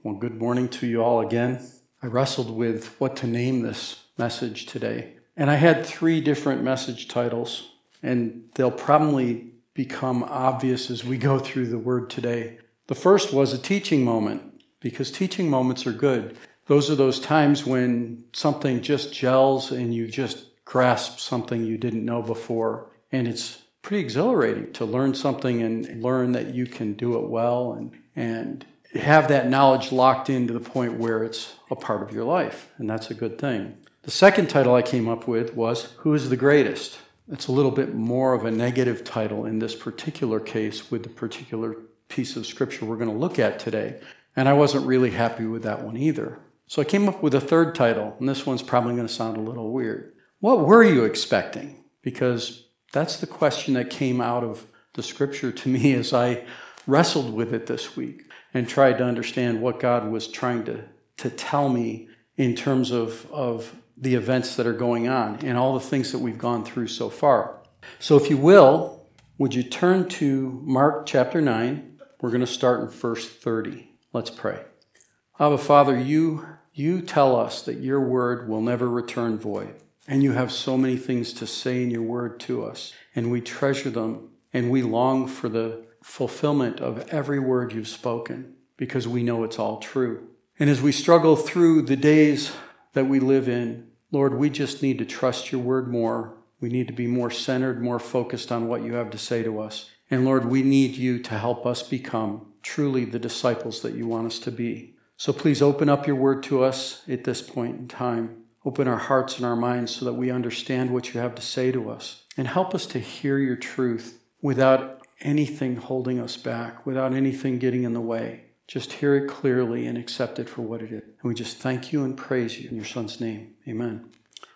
Well, good morning to you all again. I wrestled with what to name this message today, and I had 3 different message titles, and they'll probably become obvious as we go through the word today. The first was a teaching moment, because teaching moments are good. Those are those times when something just gels and you just grasp something you didn't know before, and it's pretty exhilarating to learn something and learn that you can do it well and have that knowledge locked in to the point where it's a part of your life, and that's a good thing. The second title I came up with was, Who is the Greatest? It's a little bit more of a negative title in this particular case with the particular piece of scripture we're going to look at today, and I wasn't really happy with that one either. So I came up with a third title, and this one's probably going to sound a little weird. What were you expecting? Because that's the question that came out of the scripture to me as I wrestled with it this week and tried to understand what God was trying to tell me in terms of the events that are going on and all the things that we've gone through so far. So if you will, would you turn to Mark chapter 9? We're going to start in verse 30. Let's pray. Abba, Father, you tell us that your word will never return void. And you have so many things to say in your word to us, and we treasure them, and we long for the fulfillment of every word you've spoken, because we know it's all true. And as we struggle through the days that we live in, Lord, we just need to trust your word more. We need to be more centered, more focused on what you have to say to us. And Lord, we need you to help us become truly the disciples that you want us to be. So please open up your word to us at this point in time. Open our hearts and our minds so that we understand what you have to say to us. And help us to hear your truth without anything holding us back, without anything getting in the way. Just hear it clearly and accept it for what it is. And we just thank you and praise you in your Son's name. Amen.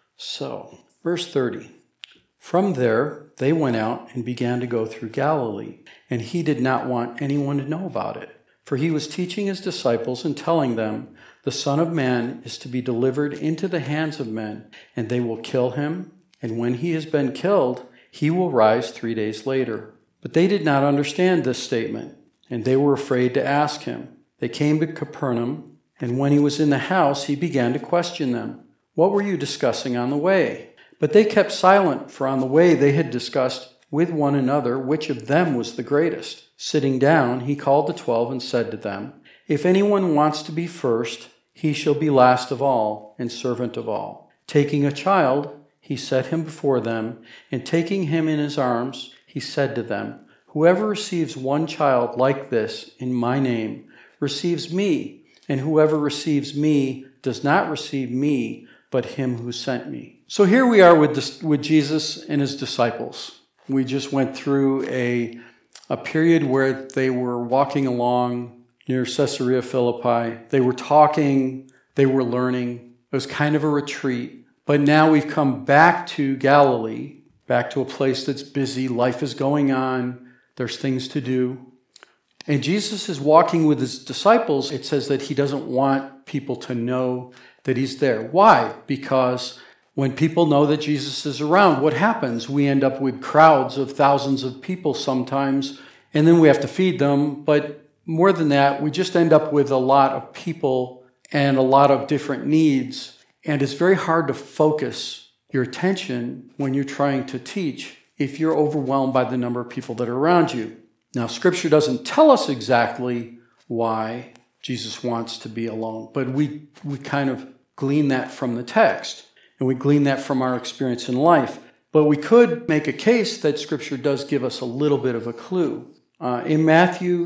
So, verse 30. From there, they went out and began to go through Galilee, and he did not want anyone to know about it. For he was teaching his disciples and telling them, the Son of Man is to be delivered into the hands of men, and they will kill him, and when he has been killed, he will rise 3 days later. But they did not understand this statement, and they were afraid to ask him. They came to Capernaum, and when he was in the house, he began to question them. What were you discussing on the way? But they kept silent, for on the way they had discussed with one another which of them was the greatest. Sitting down, he called the 12 and said to them, If anyone wants to be first, he shall be last of all and servant of all. Taking a child, he set him before them, and taking him in his arms, he said to them, Whoever receives one child like this in my name receives me, and whoever receives me does not receive me, but him who sent me. So here we are with Jesus and his disciples. We just went through a period where they were walking along near Caesarea Philippi. They were talking, they were learning. It was kind of a retreat. But now we've come back to Galilee, back to a place that's busy. Life is going on. There's things to do. And Jesus is walking with his disciples. It says that he doesn't want people to know that he's there. Why? Because when people know that Jesus is around, what happens? We end up with crowds of thousands of people sometimes, and then we have to feed them. But more than that, we just end up with a lot of people and a lot of different needs. And it's very hard to focus your attention when you're trying to teach if you're overwhelmed by the number of people that are around you. Now, Scripture doesn't tell us exactly why Jesus wants to be alone, but we kind of glean that from the text. And we glean that from our experience in life. But we could make a case that Scripture does give us a little bit of a clue. In Matthew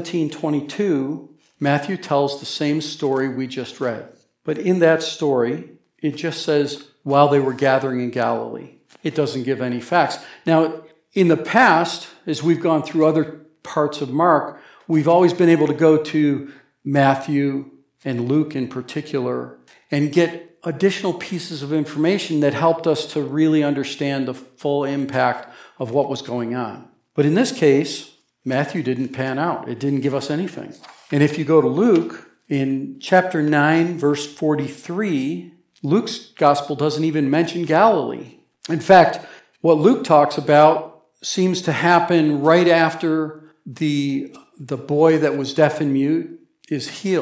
17:22, Matthew tells the same story we just read. But in that story, it just says, while they were gathering in Galilee. It doesn't give any facts. Now, in the past, as we've gone through other parts of Mark, we've always been able to go to Matthew and Luke in particular and get additional pieces of information that helped us to really understand the full impact of what was going on. But in this case, Matthew didn't pan out. It didn't give us anything. And if you go to Luke, in chapter 9, verse 43, Luke's gospel doesn't even mention Galilee. In fact, what Luke talks about seems to happen right after the boy that was deaf and mute is healed.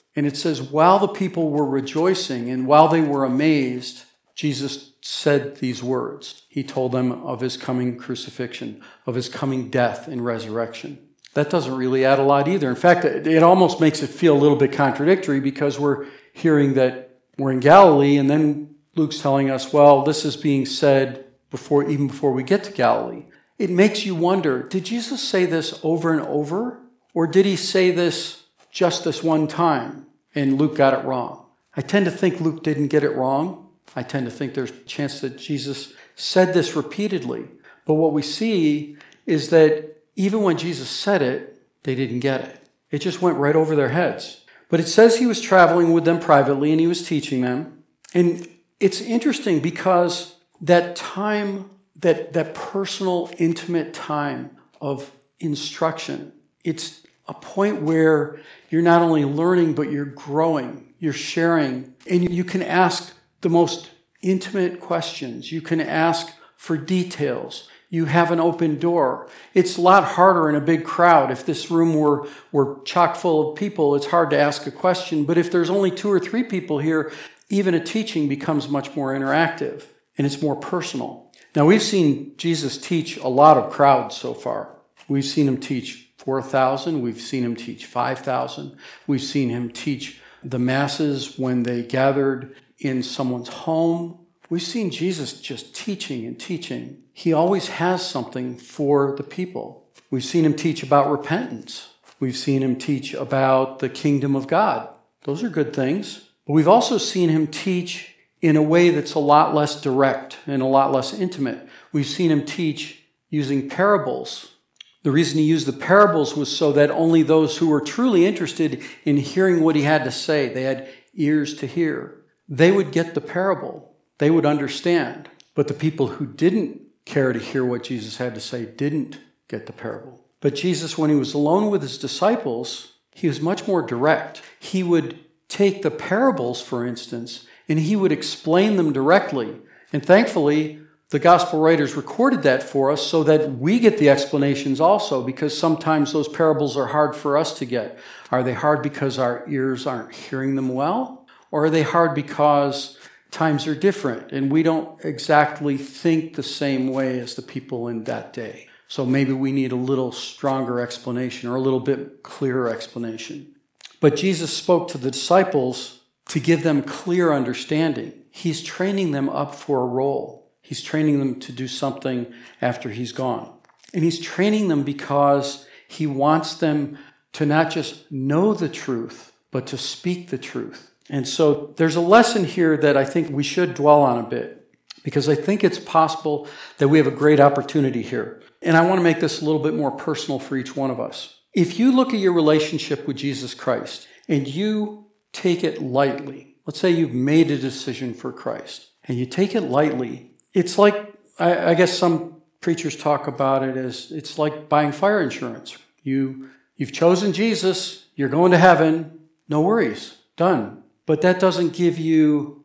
And it says, while the people were rejoicing and while they were amazed, Jesus said these words. He told them of his coming crucifixion, of his coming death and resurrection. That doesn't really add a lot either. In fact, it almost makes it feel a little bit contradictory because we're hearing that we're in Galilee, and then Luke's telling us, well, this is being said even before we get to Galilee. It makes you wonder, did Jesus say this over and over? Or did he say this just this one time and Luke got it wrong? I tend to think Luke didn't get it wrong. I tend to think there's a chance that Jesus said this repeatedly. But what we see is that even when Jesus said it, they didn't get it. It just went right over their heads. But it says he was traveling with them privately and he was teaching them. And it's interesting because that time, that personal, intimate time of instruction, it's a point where you're not only learning, but you're growing, you're sharing, and you can ask the most intimate questions. You can ask for details. You have an open door. It's a lot harder in a big crowd. If this room were chock full of people, it's hard to ask a question. But if there's only 2 or 3 people here, even a teaching becomes much more interactive and it's more personal. Now, we've seen Jesus teach a lot of crowds so far. We've seen him teach 4,000. We've seen him teach 5,000. We've seen him teach the masses when they gathered in someone's home. We've seen Jesus just teaching and teaching. He always has something for the people. We've seen him teach about repentance. We've seen him teach about the kingdom of God. Those are good things. But we've also seen him teach in a way that's a lot less direct and a lot less intimate. We've seen him teach using parables. The reason he used the parables was so that only those who were truly interested in hearing what he had to say, they had ears to hear, they would get the parable. They would understand. But the people who didn't care to hear what Jesus had to say didn't get the parable. But Jesus, when he was alone with his disciples, he was much more direct. He would take the parables, for instance, and he would explain them directly. And thankfully, the gospel writers recorded that for us so that we get the explanations also, because sometimes those parables are hard for us to get. Are they hard because our ears aren't hearing them well? Or are they hard because times are different and we don't exactly think the same way as the people in that day? So maybe we need a little stronger explanation or a little bit clearer explanation. But Jesus spoke to the disciples to give them clear understanding. He's training them up for a role. He's training them to do something after he's gone. And he's training them because he wants them to not just know the truth, but to speak the truth. And so there's a lesson here that I think we should dwell on a bit, because I think it's possible that we have a great opportunity here. And I want to make this a little bit more personal for each one of us. If you look at your relationship with Jesus Christ and you take it lightly, let's say you've made a decision for Christ and you take it lightly, it's like, I guess some preachers talk about it as it's like buying fire insurance. You've chosen Jesus, you're going to heaven, no worries, done. But that doesn't give you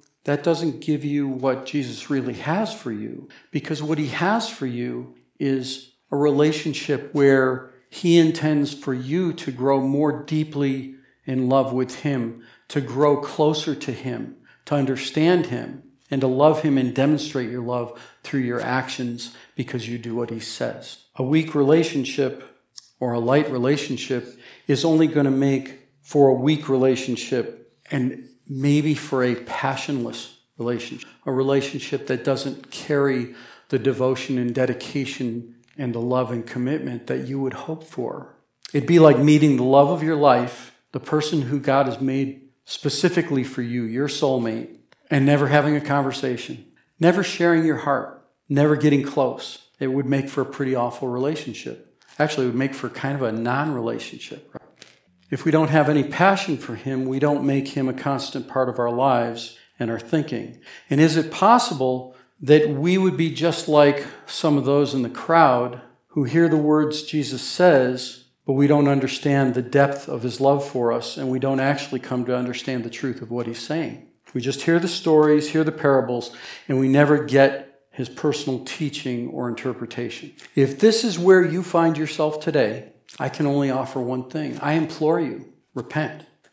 what Jesus really has for you, because what he has for you is a relationship where he intends for you to grow more deeply in love with him, to grow closer to him, to understand him, and to love him and demonstrate your love through your actions because you do what he says. A weak relationship or a light relationship is only going to make for a weak relationship and maybe for a passionless relationship, a relationship that doesn't carry the devotion and dedication and the love and commitment that you would hope for. It'd be like meeting the love of your life, the person who God has made specifically for you, your soulmate, and never having a conversation, never sharing your heart, never getting close. It would make for a pretty awful relationship. Actually, it would make for kind of a non-relationship, right? If we don't have any passion for him, we don't make him a constant part of our lives and our thinking. And is it possible that we would be just like some of those in the crowd who hear the words Jesus says, but we don't understand the depth of his love for us, and we don't actually come to understand the truth of what he's saying? We just hear the stories, hear the parables, and we never get his personal teaching or interpretation. If this is where you find yourself today, I can only offer one thing. I implore you, repent.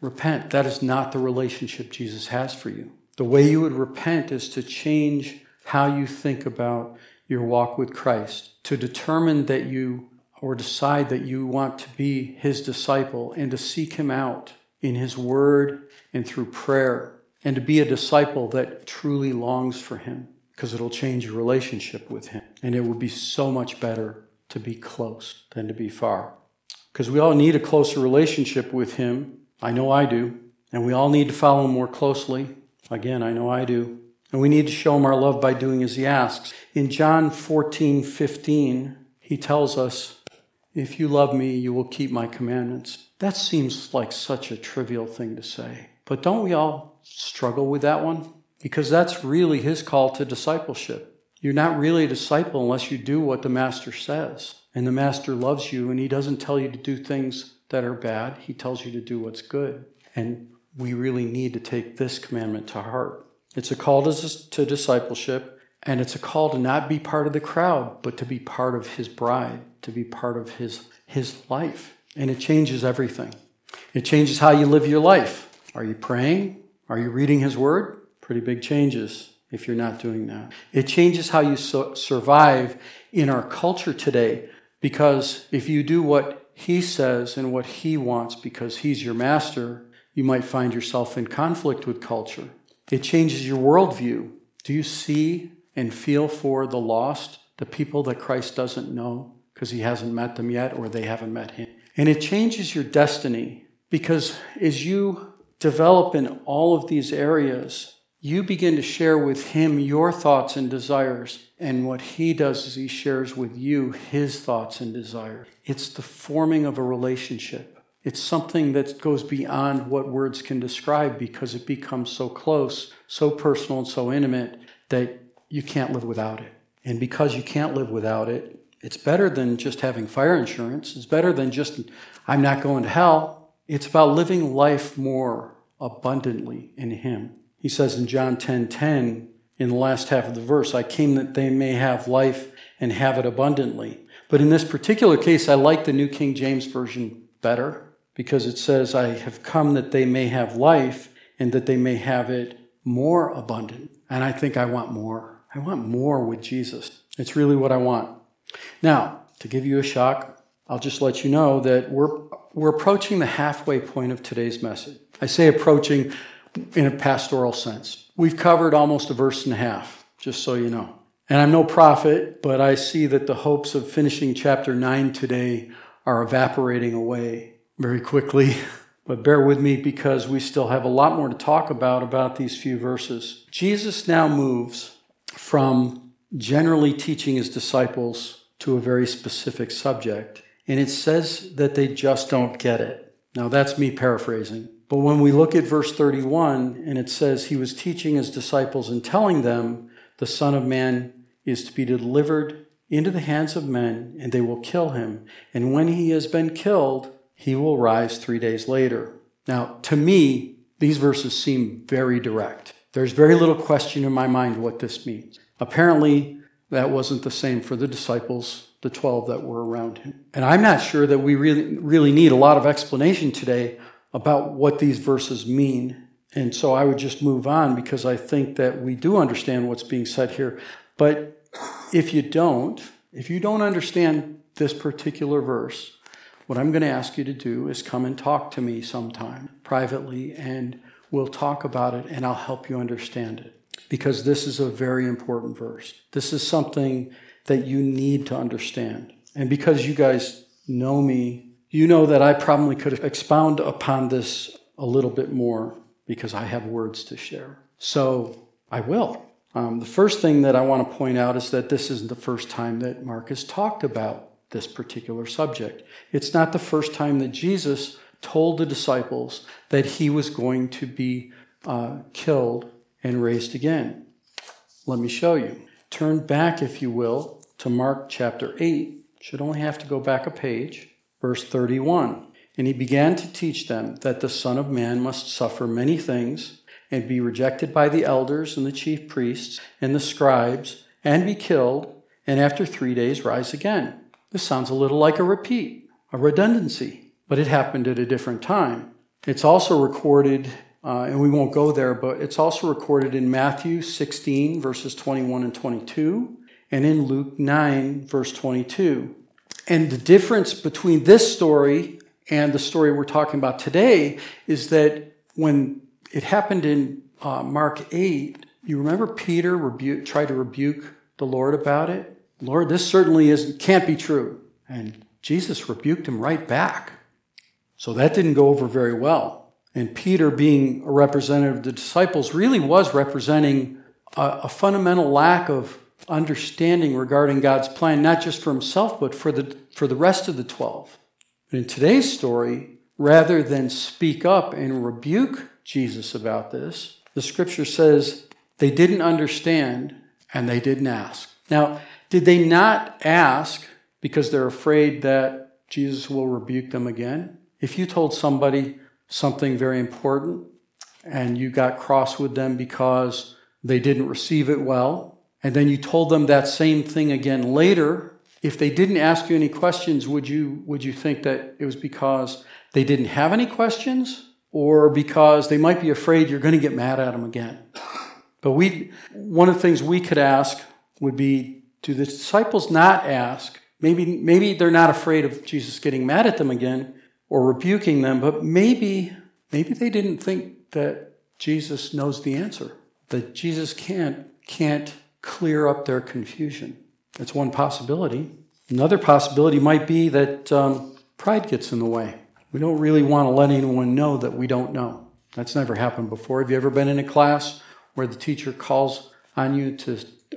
repent. That is not the relationship Jesus has for you. The way you would repent is to change how you think about your walk with Christ, to determine that you or decide that you want to be his disciple and to seek him out in his word and through prayer, and to be a disciple that truly longs for him, because it'll change your relationship with him. And it would be so much better to be close than to be far. Because we all need a closer relationship with him. I know I do. And we all need to follow him more closely. Again, I know I do. And we need to show him our love by doing as he asks. In John 14:15, he tells us, if you love me, you will keep my commandments. That seems like such a trivial thing to say. But don't we all struggle with that one? Because that's really his call to discipleship. You're not really a disciple unless you do what the master says. And the master loves you, and he doesn't tell you to do things that are bad. He tells you to do what's good. And we really need to take this commandment to heart. It's a call to discipleship, and it's a call to not be part of the crowd, but to be part of his bride, to be part of his life. And it changes everything. It changes how you live your life. Are you praying? Are you reading his word? Pretty big changes if you're not doing that. It changes how you survive in our culture today, because if you do what he says and what he wants because he's your master, you might find yourself in conflict with culture. It changes your worldview. Do you see and feel for the lost, the people that Christ doesn't know because he hasn't met them yet or they haven't met him? And it changes your destiny, because as you develop in all of these areas, you begin to share with him your thoughts and desires. And what he does is he shares with you his thoughts and desires. It's the forming of a relationship. It's something that goes beyond what words can describe, because it becomes so close, so personal, and so intimate that you can't live without it. And because you can't live without it, it's better than just having fire insurance. It's better than just, I'm not going to hell. It's about living life more abundantly in him. He says in John 10:10, in the last half of the verse, I came that they may have life and have it abundantly. But in this particular case, I like the New King James Version better, because it says, I have come that they may have life and that they may have it more abundant. And I think I want more. I want more with Jesus. It's really what I want. Now, to give you a shock, I'll just let you know that we're approaching the halfway point of today's message. I say approaching in a pastoral sense. We've covered almost a verse and a half, just so you know. And I'm no prophet, but I see that the hopes of finishing chapter 9 today are evaporating away very quickly. But bear with me, because we still have a lot more to talk about these few verses. Jesus now moves from generally teaching his disciples to a very specific subject. And it says that they just don't get it. Now, that's me paraphrasing. But when we look at verse 31, and it says he was teaching his disciples and telling them, the Son of Man is to be delivered into the hands of men, and they will kill him. And when he has been killed, he will rise 3 days later. Now, to me, these verses seem very direct. There's very little question in my mind what this means. Apparently, that wasn't the same for the disciples, the 12 that were around him. And I'm not sure that we really need a lot of explanation today about what these verses mean. And so I would just move on, because I think that we do understand what's being said here. But if you don't understand this particular verse, what I'm going to ask you to do is come and talk to me sometime privately, and we'll talk about it, and I'll help you understand it. Because this is a very important verse. This is something that you need to understand. And because you guys know me, you know that I probably could expound upon this a little bit more, because I have words to share. So I will. The first thing that I want to point out is that this isn't the first time that Mark has talked about this particular subject. It's not the first time that Jesus told the disciples that he was going to be killed and raised again. Let me show you. Turn back, if you will, to Mark chapter 8. Should only have to go back a page. Verse 31. And he began to teach them that the Son of Man must suffer many things and be rejected by the elders and the chief priests and the scribes and be killed, and after 3 days rise again. This sounds a little like a repeat, a redundancy, but it happened at a different time. It's also recorded, and we won't go there, but it's also recorded in Matthew 16, verses 21 and 22, and in Luke 9, verse 22. And the difference between this story and the story we're talking about today is that when it happened in Mark 8, you remember Peter tried to rebuke the Lord about it? Lord, this certainly can't be true. And Jesus rebuked him right back. So that didn't go over very well. And Peter, being a representative of the disciples, really was representing a fundamental lack of understanding regarding God's plan, not just for himself, but for the rest of the 12. But in today's story, rather than speak up and rebuke Jesus about this, the scripture says they didn't understand and they didn't ask. Now, did they not ask because they're afraid that Jesus will rebuke them again? If you told somebody something very important and you got cross with them because they didn't receive it well, and then you told them that same thing again later, if they didn't ask you any questions, would you think that it was because they didn't have any questions or because they might be afraid you're going to get mad at them again? But one of the things we could ask would be, do the disciples not ask? Maybe they're not afraid of Jesus getting mad at them again or rebuking them, but maybe they didn't think that Jesus knows the answer, that Jesus can't clear up their confusion. That's one possibility. Another possibility might be that pride gets in the way. We don't really want to let anyone know that we don't know. That's never happened before. Have you ever been in a class where the teacher calls on you to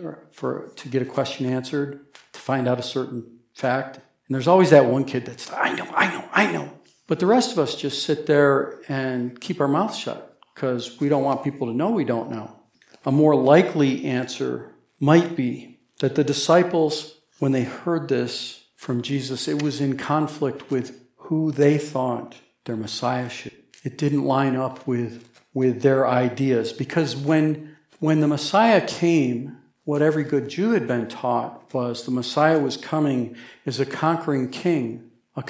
get a question answered, to find out a certain fact? And there's always that one kid that's, I know. But the rest of us just sit there and keep our mouths shut because we don't want people to know we don't know. A more likely answer might be that the disciples, when they heard this from Jesus, it was in conflict with who they thought their Messiah should. It didn't line up with their ideas. Because when the Messiah came, what every good Jew had been taught was the Messiah was coming as a conquering king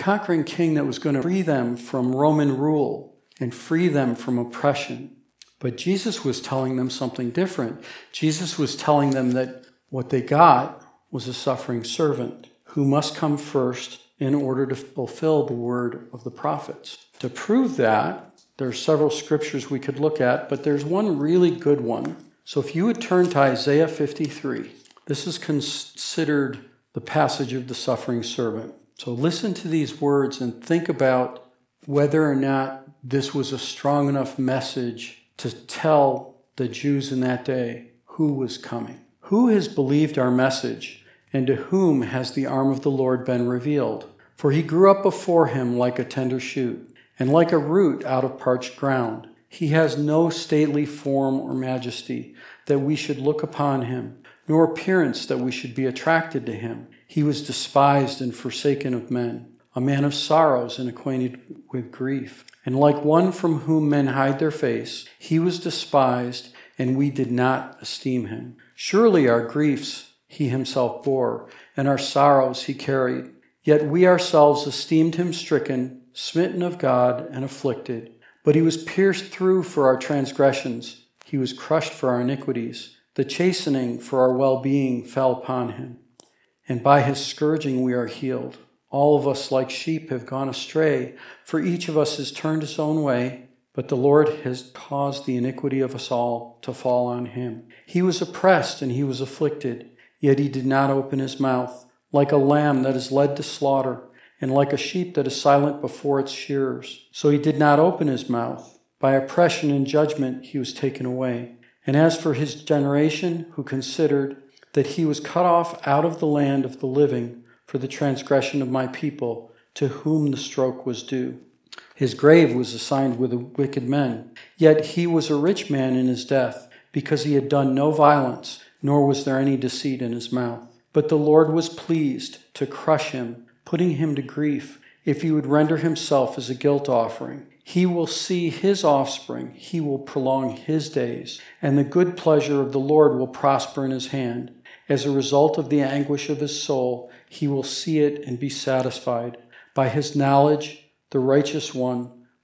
that was going to free them from Roman rule and free them from oppression. But Jesus was telling them something different. Jesus was telling them that what they got was a suffering servant who must come first in order to fulfill the word of the prophets. To prove that, there are several scriptures we could look at, but there's one really good one. So if you would turn to Isaiah 53, this is considered the passage of the suffering servant. So listen to these words and think about whether or not this was a strong enough message to tell the Jews in that day who was coming. Who has believed our message, and to whom has the arm of the Lord been revealed? For he grew up before him like a tender shoot, and like a root out of parched ground. He has no stately form or majesty, that we should look upon him, nor appearance that we should be attracted to him. He was despised and forsaken of men, a man of sorrows and acquainted with grief. And like one from whom men hide their face, he was despised, and we did not esteem him. Surely our griefs he himself bore, and our sorrows he carried. Yet we ourselves esteemed him stricken, smitten of God, and afflicted. But he was pierced through for our transgressions. He was crushed for our iniquities. The chastening for our well-being fell upon him. And by his scourging we are healed. All of us like sheep have gone astray, for each of us has turned his own way, but the Lord has caused the iniquity of us all to fall on him. He was oppressed and he was afflicted, yet he did not open his mouth. Like a lamb that is led to slaughter, and like a sheep that is silent before its shearers. So he did not open his mouth. By oppression and judgment he was taken away. And as for his generation, who considered that he was cut off out of the land of the living for the transgression of my people, to whom the stroke was due. His grave was assigned with the wicked men. Yet he was a rich man in his death, because he had done no violence, nor was there any deceit in his mouth. But the Lord was pleased to crush him, putting him to grief, if he would render himself as a guilt offering. He will see his offspring, he will prolong his days, and the good pleasure of the Lord will prosper in his hand. As a result of the anguish of his soul, he will see it and be satisfied. By his knowledge, the righteous one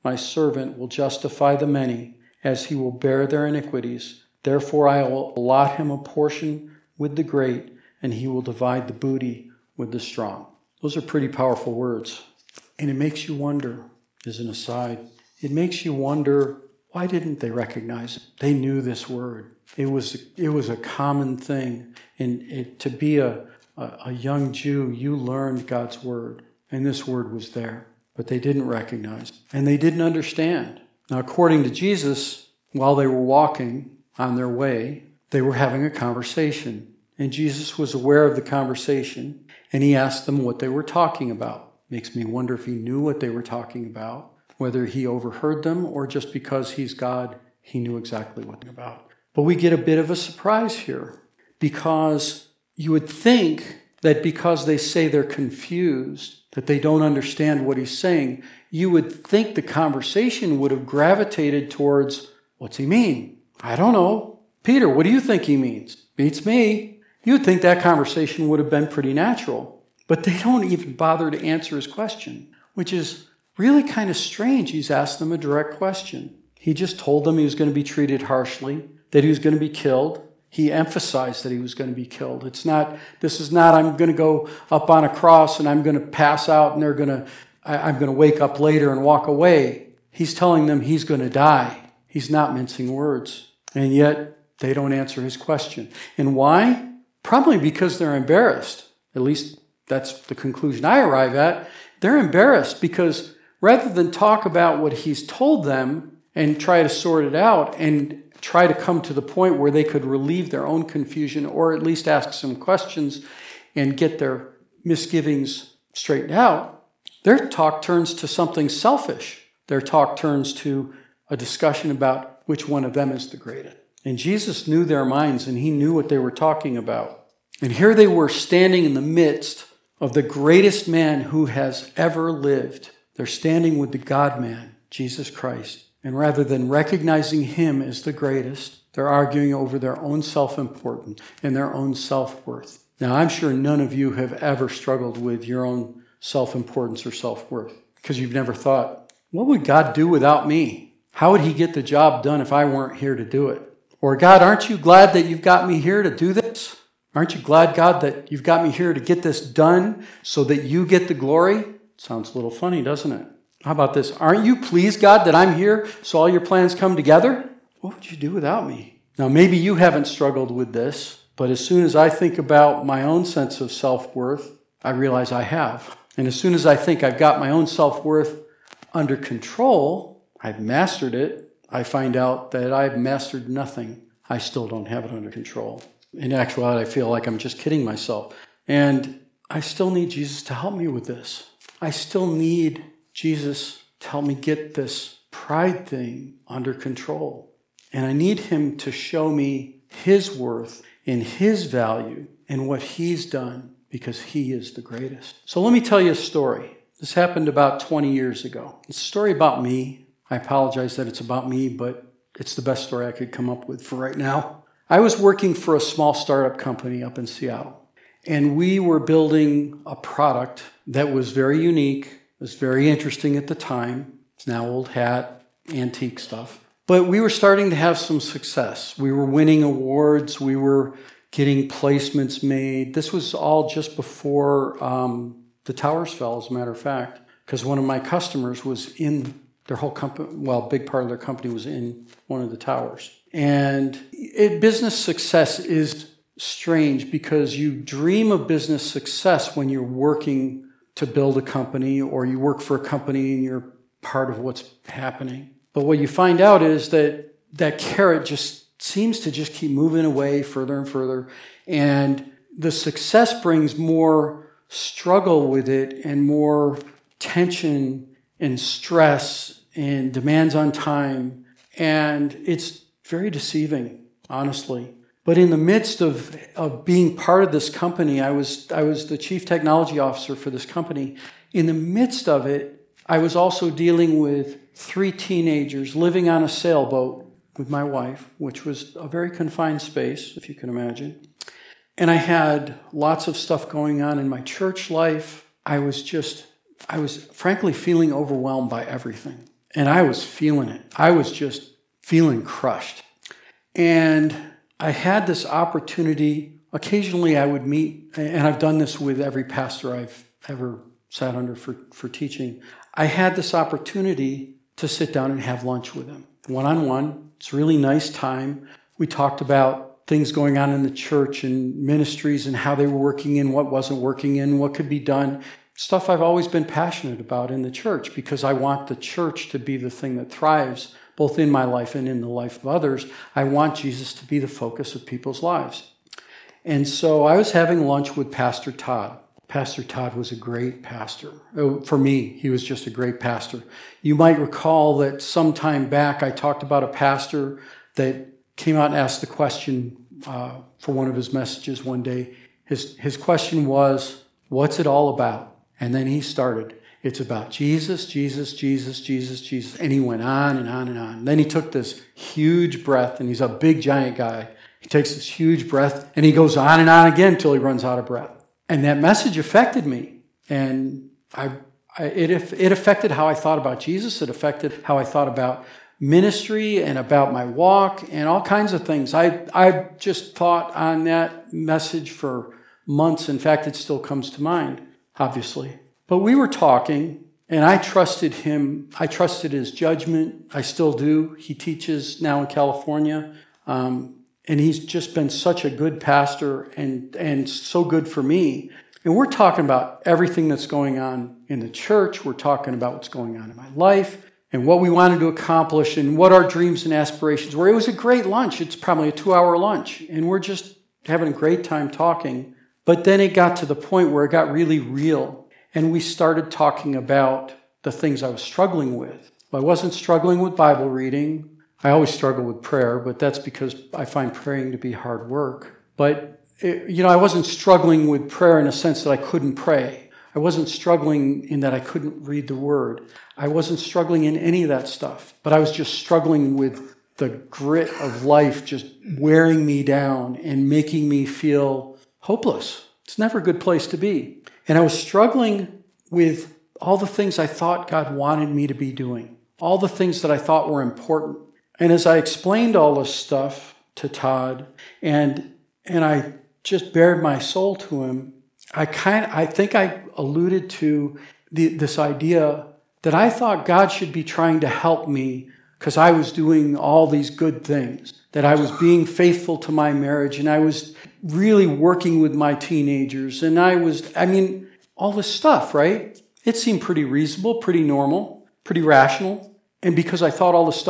my servant, will justify the many, as he will bear their iniquities. Therefore I will allot him a portion with the great, and he will divide the booty with the strong. Those are pretty powerful words. And it makes you wonder, as an aside, it makes you wonder, why didn't they recognize it? They knew this word. It was a common thing. And to be a young Jew, you learned God's word. And this word was there. But they didn't recognize it. And they didn't understand. Now, according to Jesus, while they were walking on their way, they were having a conversation. And Jesus was aware of the conversation. And he asked them what they were talking about. Makes me wonder if he knew what they were talking about, whether he overheard them or just because he's God, he knew exactly what they're about. But we get a bit of a surprise here, because you would think that because they say they're confused, that they don't understand what he's saying, you would think the conversation would have gravitated towards, what's he mean? I don't know. Peter, what do you think he means? Beats me. You would think that conversation would have been pretty natural. But they don't even bother to answer his question, which is really kind of strange. He's asked them a direct question. He just told them he was going to be treated harshly, that he was going to be killed. He emphasized that he was going to be killed. This is not, I'm going to go up on a cross and I'm going to pass out and I'm going to wake up later and walk away. He's telling them he's going to die. He's not mincing words. And yet they don't answer his question. And why? Probably because they're embarrassed. At least that's the conclusion I arrive at. They're embarrassed because rather than talk about what he's told them and try to sort it out and try to come to the point where they could relieve their own confusion or at least ask some questions and get their misgivings straightened out, their talk turns to something selfish. Their talk turns to a discussion about which one of them is the greatest. And Jesus knew their minds, and he knew what they were talking about. And here they were standing in the midst of the greatest man who has ever lived. They're standing with the God-man, Jesus Christ. And rather than recognizing him as the greatest, they're arguing over their own self-importance and their own self-worth. Now, I'm sure none of you have ever struggled with your own self-importance or self-worth, because you've never thought, what would God do without me? How would he get the job done if I weren't here to do it? Or, God, aren't you glad that you've got me here to do this? Aren't you glad, God, that you've got me here to get this done so that you get the glory? Sounds a little funny, doesn't it? How about this? Aren't you pleased, God, that I'm here so all your plans come together? What would you do without me? Now, maybe you haven't struggled with this, but as soon as I think about my own sense of self-worth, I realize I have. And as soon as I think I've got my own self-worth under control, I've mastered it, I find out that I've mastered nothing. I still don't have it under control. In actuality, I feel like I'm just kidding myself. And I still need Jesus to help me with this. I still need Jesus to help me get this pride thing under control. And I need him to show me his worth and his value and what he's done, because he is the greatest. So let me tell you a story. This happened about 20 years ago. It's a story about me. I apologize that it's about me, but it's the best story I could come up with for right now. I was working for a small startup company up in Seattle, and we were building a product that was very unique. It was very interesting at the time. It's now old hat, antique stuff. But we were starting to have some success. We were winning awards. We were getting placements made. This was all just before the towers fell, as a matter of fact, because one of my customers was in their whole company, well, a big part of their company was in one of the towers. And business success is strange because you dream of business success when you're working to build a company, or you work for a company and you're part of what's happening. But what you find out is that that carrot just seems to just keep moving away further and further. And the success brings more struggle with it and more tension and stress and demands on time. And it's very deceiving, honestly. But in the midst of being part of this company, I was the chief technology officer for this company. In the midst of it, I was also dealing with 3 teenagers living on a sailboat with my wife, which was a very confined space, if you can imagine. And I had lots of stuff going on in my church life. I was frankly feeling overwhelmed by everything. and I was feeling it. I was just feeling crushed. And I had this opportunity. Occasionally I would meet, and I've done this with every pastor I've ever sat under for teaching. I had this opportunity to sit down and have lunch with him, one-on-one. It's a really nice time. We talked about things going on in the church and ministries and how they were working in, what wasn't working in, what could be done. Stuff I've always been passionate about in the church, because I want the church to be the thing that thrives both in my life and in the life of others. I want Jesus to be the focus of people's lives. And so I was having lunch with Pastor Todd. Pastor Todd was a great pastor. For me, he was just a great pastor. You might recall that some time back I talked about a pastor that came out and asked the question for one of his messages one day. His question was, what's it all about? And then he started, it's about Jesus, Jesus, Jesus, Jesus, Jesus. And he went on and on and on. And then he took this huge breath, and he's a big, giant guy. He takes this huge breath, and he goes on and on again until he runs out of breath. And that message affected me. And it affected how I thought about Jesus. It affected how I thought about ministry and about my walk and all kinds of things. I just thought on that message for months. In fact, it still comes to mind, obviously. But we were talking, and I trusted him. I trusted his judgment. I still do. He teaches now in California. And he's just been such a good pastor and so good for me. And we're talking about everything that's going on in the church. We're talking about what's going on in my life and what we wanted to accomplish and what our dreams and aspirations were. It was a great lunch. It's probably a 2-hour lunch. And we're just having a great time talking. But then it got to the point where it got really real. And we started talking about the things I was struggling with. I wasn't struggling with Bible reading. I always struggle with prayer, but that's because I find praying to be hard work. But, I wasn't struggling with prayer in a sense that I couldn't pray. I wasn't struggling in that I couldn't read the Word. I wasn't struggling in any of that stuff. But I was just struggling with the grit of life just wearing me down and making me feel hopeless. It's never a good place to be. And I was struggling with all the things I thought God wanted me to be doing, all the things that I thought were important. And as I explained all this stuff to Todd, and I just bared my soul to him, I think I alluded to this idea that I thought God should be trying to help me because I was doing all these good things, that I was being faithful to my marriage, and I was really working with my teenagers, and all this stuff, right? It seemed pretty reasonable, pretty normal, pretty rational. And because all the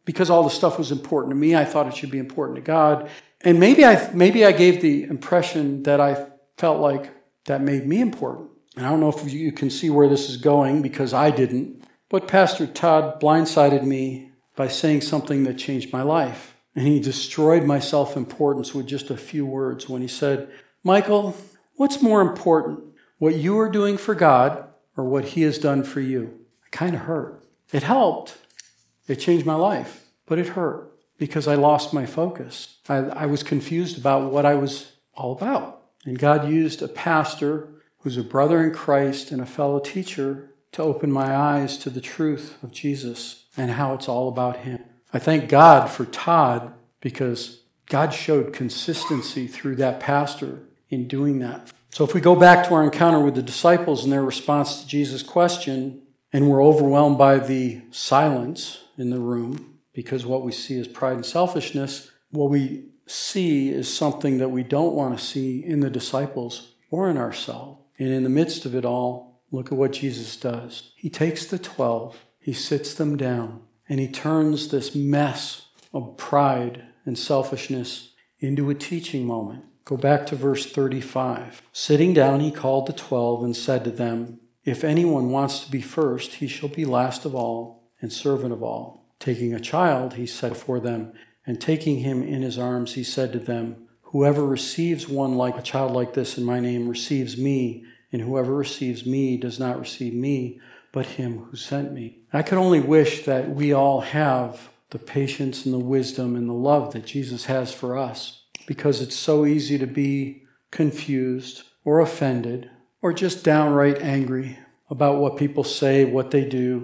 stuff was important to me, I thought it should be important to God. And maybe I gave the impression that I felt like that made me important. And I don't know if you can see where this is going, because I didn't. But Pastor Todd blindsided me by saying something that changed my life. And he destroyed my self-importance with just a few words when he said, Michael, what's more important, what you are doing for God or what He has done for you? It kind of hurt. It helped. It changed my life, but it hurt because I lost my focus. I was confused about what I was all about. And God used a pastor who's a brother in Christ and a fellow teacher to open my eyes to the truth of Jesus and how it's all about Him. I thank God for Todd because God showed consistency through that pastor in doing that. So if we go back to our encounter with the disciples and their response to Jesus' question, and we're overwhelmed by the silence in the room because what we see is pride and selfishness, what we see is something that we don't want to see in the disciples or in ourselves. And in the midst of it all, look at what Jesus does. He takes the 12, He sits them down, and He turns this mess of pride and selfishness into a teaching moment. Go back to verse 35. Sitting down, He called the 12 and said to them, If anyone wants to be first, he shall be last of all and servant of all. Taking a child, He set before them, and taking him in His arms, He said to them, Whoever receives one like a child like this in my name receives me, and whoever receives me does not receive me, but Him who sent me. I could only wish that we all have the patience and the wisdom and the love that Jesus has for us, because it's so easy to be confused or offended or just downright angry about what people say, what they do,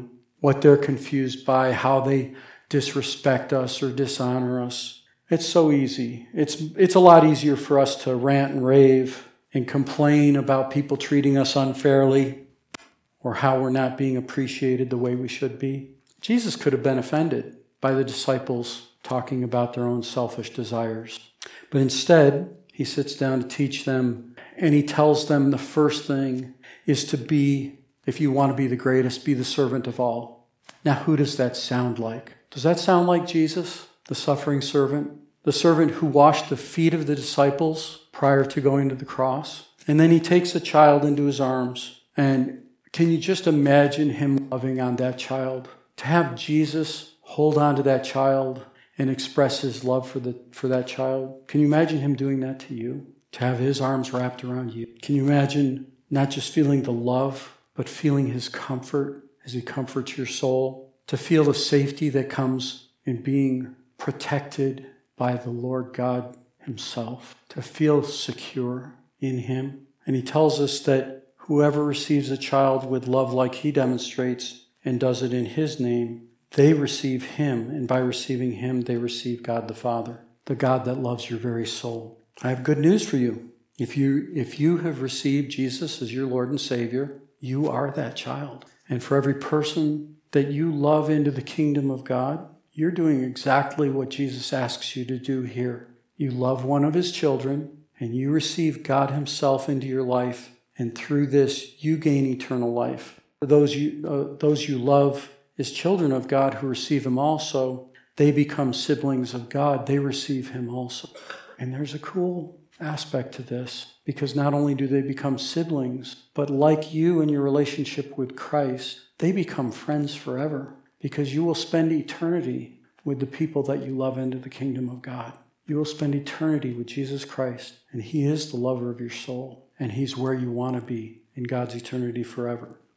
what they're confused by, how they disrespect us or dishonor us. It's so easy. It's a lot easier for us to rant and rave and complain about people treating us unfairly or how we're not being appreciated the way we should be. Jesus could have been offended by the disciples talking about their own selfish desires. But instead, he sits down to teach them, and he tells them the first thing is to be, if you want to be the greatest, be the servant of all. Now, who does that sound like? Does that sound like Jesus, the suffering servant? The servant who washed the feet of the disciples prior to going to the cross? And then he takes a child into his arms. And can you just imagine him loving on that child? To have Jesus hold on to that child and express his love for that child. Can you imagine him doing that to you? To have his arms wrapped around you. Can you imagine not just feeling the love, but feeling his comfort as he comforts your soul? To feel the safety that comes in being protected by the Lord God himself. To feel secure in him. And he tells us that whoever receives a child with love like he demonstrates and does it in his name, they receive him, and by receiving him, they receive God the Father, the God that loves your very soul. I have good news for you. If you have received Jesus as your Lord and Savior, you are that child. And for every person that you love into the kingdom of God, you're doing exactly what Jesus asks you to do here. You love one of his children, and you receive God himself into your life, and through this, you gain eternal life. For those you love as children of God who receive him also, they become siblings of God. They receive him also. And there's a cool aspect to this, because not only do they become siblings, but like you in your relationship with Christ, they become friends forever, because you will spend eternity with the people that you love into the kingdom of God. You will spend eternity with Jesus Christ, and he is the lover of your soul, and he's where you want to be in God's eternity forever.